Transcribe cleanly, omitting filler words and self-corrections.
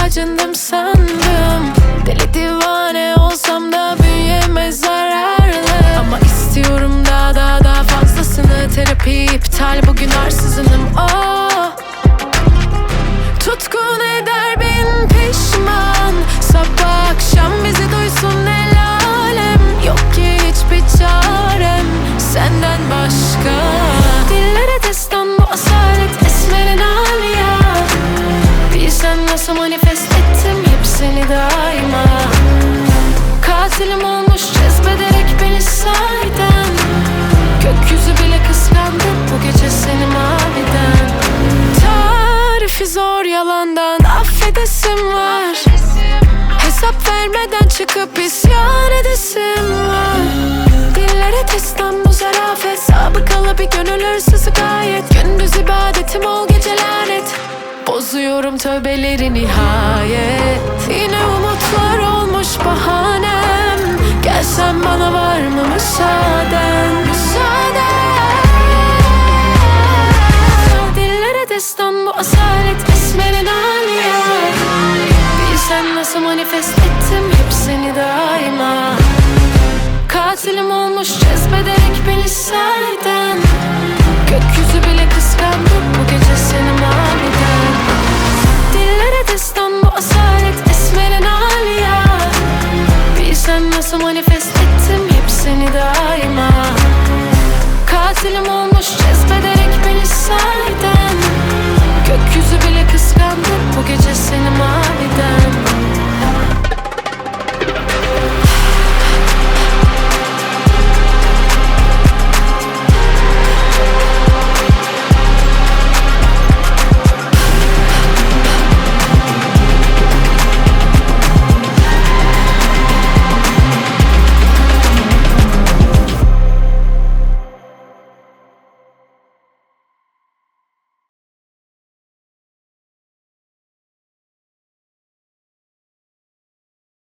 acındım sandım. Deli divane olsam da bünyeme zararlı. Ama istiyorum daha fazlasını. Terapi iptal, bugün arsızınım. Oh, tutkun eder bin pişman. Sabah akşam bizi duysun el alem. Yok ki hiçbir çarem senden başka. Dillere destan bu asalet, esmerin alya. Bilsen nasıl manifest ettim hepsini daima. Katilim olmuş cezbederek beni sahiden. Gökyüzü bile kıskandı bu gece seni maviden. Tarifi zor yalandan affedesim var. Hesap vermeden çıkıp isyan edesim var. Dillere destan bu zarafet, sabıkalı bir gönül hırsızı gayet. Gündüz ibadetim ol, gece lanet. Bozuyorum tövbeleri nihayet. Yine umutlar olmuş bahanem. Gelsen bana var mı müsaaden? Dillere destan bu asalet, esmerin alya. Bilsen nasıl manifest ettim hepsini daima. Katilim olmuş cezbederek beni sahiden. Gökyüzü bile kıskandı bu gece seni maviden. Dillere destan bu asalet, esmerin alya. Bilsen nasıl manifest